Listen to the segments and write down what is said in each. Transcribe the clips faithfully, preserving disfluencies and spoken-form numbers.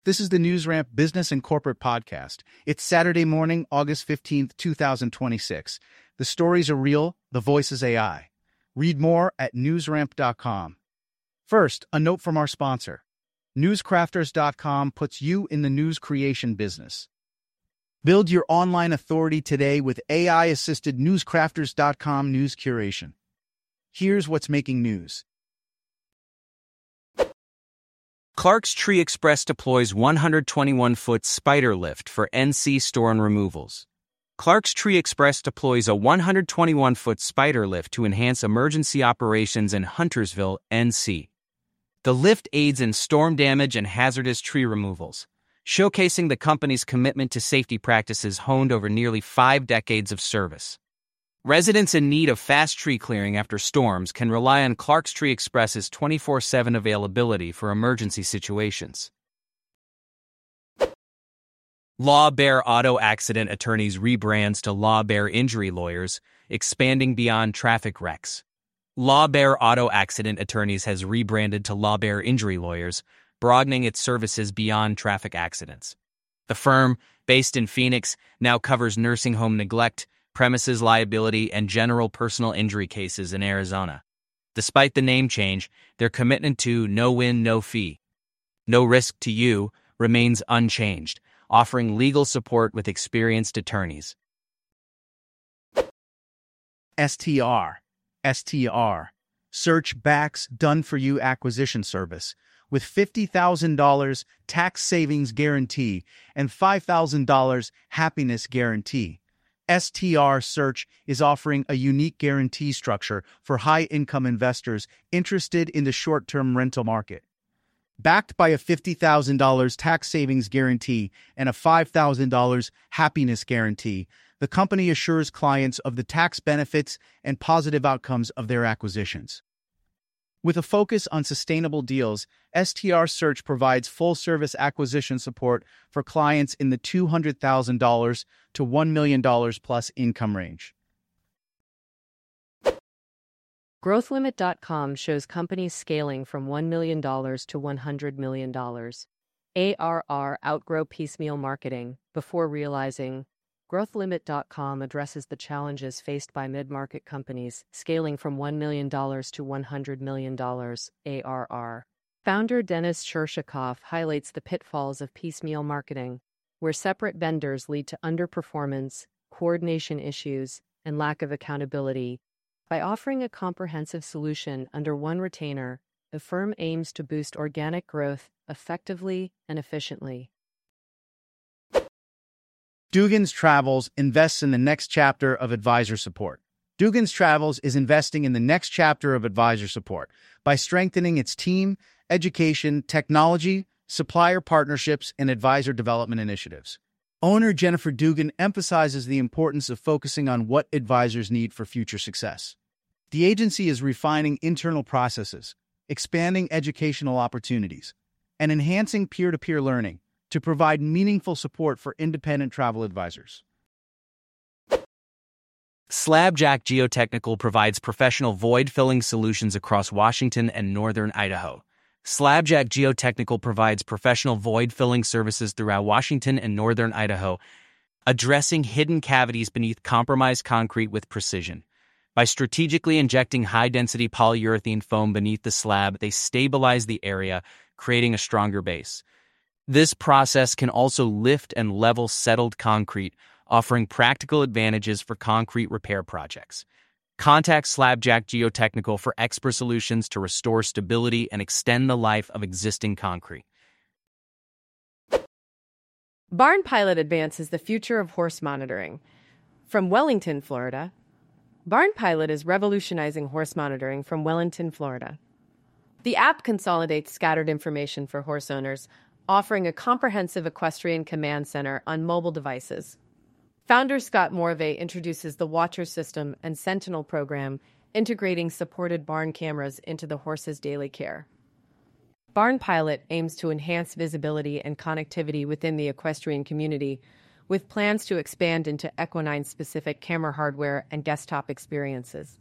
This is the NewsRamp Business and Corporate Podcast. It's Saturday morning, August fifteenth, two thousand twenty-six. The stories are real, the voice is A I. Read more at newsramp dot com. First, a note from our sponsor. newscrafters dot com puts you in the news creation business. Build your online authority today with A I-assisted newscrafters dot com news curation. Here's what's making news. Clark's Tree Express deploys one hundred twenty-one foot spider lift for N C storm removals. Clark's Tree Express deploys a one hundred twenty-one foot spider lift to enhance emergency operations in Huntersville, N C. The lift aids in storm damage and hazardous tree removals, showcasing the company's commitment to safety practices honed over nearly five decades of service. Residents in need of fast tree clearing after storms can rely on Clark's Tree Express's twenty-four seven availability for emergency situations. Law Bear Auto Accident Attorneys rebrands to Law Bear Injury Lawyers, expanding beyond traffic wrecks. Law Bear Auto Accident Attorneys has rebranded to Law Bear Injury Lawyers, broadening its services beyond traffic accidents. The firm, based in Phoenix, now covers nursing home neglect, premises liability, and general personal injury cases in Arizona. Despite the name change, their commitment to no win, no fee, no risk to you remains unchanged, offering legal support with experienced attorneys. S T R. S T R. Search Back's done-for-you acquisition service with fifty thousand dollars tax savings guarantee and five thousand dollars happiness guarantee. S T R Search is offering a unique guarantee structure for high-income investors interested in the short-term rental market. Backed by a fifty thousand dollars tax savings guarantee and a five thousand dollars happiness guarantee, the company assures clients of the tax benefits and positive outcomes of their acquisitions. With a focus on sustainable deals, S T R Search provides full-service acquisition support for clients in the two hundred thousand dollars to one million dollars plus income range. growth limit dot com shows companies scaling from one million dollars to one hundred million dollars. A R R outgrow piecemeal marketing before realizing growth limit dot com addresses the challenges faced by mid-market companies scaling from one million dollars to one hundred million dollars A R R. Founder Denis Chershakov highlights the pitfalls of piecemeal marketing, where separate vendors lead to underperformance, coordination issues, and lack of accountability. By offering a comprehensive solution under one retainer, the firm aims to boost organic growth effectively and efficiently. Dugan's Travels invests in the next chapter of advisor support. Dugan's Travels is investing in the next chapter of advisor support by strengthening its team, education, technology, supplier partnerships, and advisor development initiatives. Owner Jennifer Dugan emphasizes the importance of focusing on what advisors need for future success. The agency is refining internal processes, expanding educational opportunities, and enhancing peer-to-peer learning to provide meaningful support for independent travel advisors. Slabjack Geotechnical provides professional void-filling solutions across Washington and northern Idaho. Slabjack Geotechnical provides professional void-filling services throughout Washington and northern Idaho, addressing hidden cavities beneath compromised concrete with precision. By strategically injecting high-density polyurethane foam beneath the slab, they stabilize the area, creating a stronger base. This process can also lift and level settled concrete, offering practical advantages for concrete repair projects. Contact Slabjack Geotechnical for expert solutions to restore stability and extend the life of existing concrete. Barn Pilot advances the future of horse monitoring. From Wellington, Florida, Barn Pilot is revolutionizing horse monitoring from Wellington, Florida. The app consolidates scattered information for horse owners, offering a comprehensive equestrian command center on mobile devices. Founder Scott Morvay introduces the Watcher System and Sentinel program, integrating supported barn cameras into the horse's daily care. Barn Pilot aims to enhance visibility and connectivity within the equestrian community, with plans to expand into equine-specific camera hardware and desktop experiences.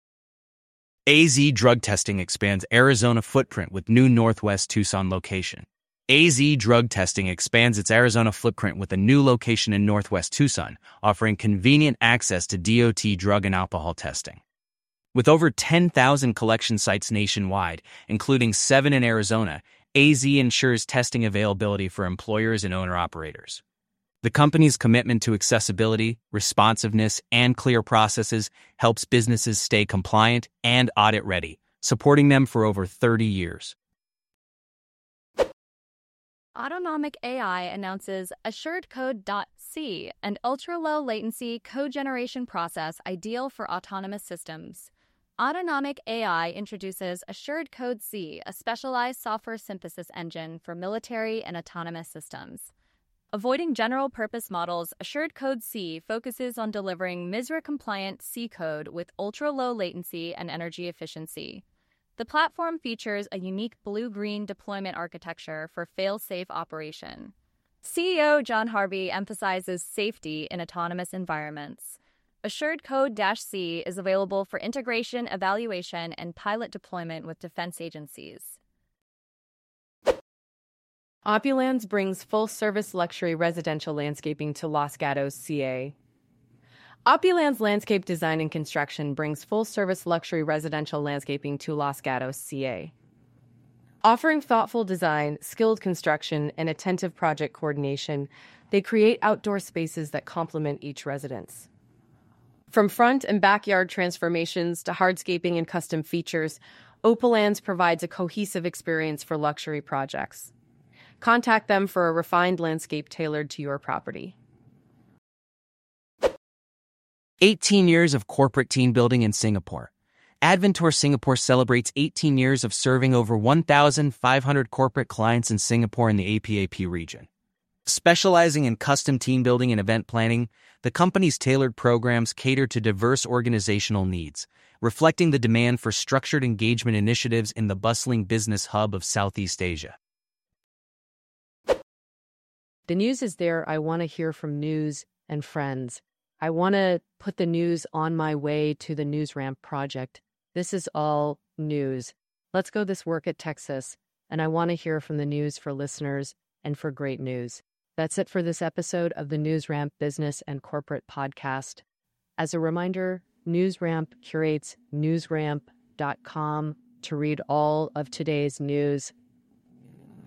A Z Drug Testing expands Arizona footprint with new Northwest Tucson location. A Z Drug Testing expands its Arizona footprint with a new location in Northwest Tucson, offering convenient access to D O T drug and alcohol testing. With over ten thousand collection sites nationwide, including seven in Arizona, A Z ensures testing availability for employers and owner-operators. The company's commitment to accessibility, responsiveness, and clear processes helps businesses stay compliant and audit-ready, supporting them for over thirty years. Autonomic A I announces AssuredCode.C, an ultra-low latency code generation process ideal for autonomous systems. Autonomic A I introduces AssuredCode.C, a specialized software synthesis engine for military and autonomous systems. Avoiding general-purpose models, AssuredCode.C focuses on delivering MISRA-compliant C code with ultra-low latency and energy efficiency. The platform features a unique blue-green deployment architecture for fail-safe operation. C E O John Harvey emphasizes safety in autonomous environments. AssuredCode.C is available for integration, evaluation, and pilot deployment with defense agencies. Opulans brings full-service luxury residential landscaping to Los Gatos, C A. Opulans Landscape Design and Construction brings full-service luxury residential landscaping to Los Gatos, C A. Offering thoughtful design, skilled construction, and attentive project coordination, they create outdoor spaces that complement each residence. From front and backyard transformations to hardscaping and custom features, Opulans provides a cohesive experience for luxury projects. Contact them for a refined landscape tailored to your property. eighteen years of corporate team building in Singapore. Adventure Singapore celebrates eighteen years of serving over one thousand five hundred corporate clients in Singapore and the A P A P region. Specializing in custom team building and event planning, the company's tailored programs cater to diverse organizational needs, reflecting the demand for structured engagement initiatives in the bustling business hub of Southeast Asia. The news is there. I want to hear from news and friends. I want to put the news on my way to the NewsRamp project. This is all news. Let's go this work at Texas, and I want to hear from the news for listeners and for great news. That's it for this episode of the NewsRamp Business and Corporate Podcast. As a reminder, NewsRamp curates newsramp dot com to read all of today's news.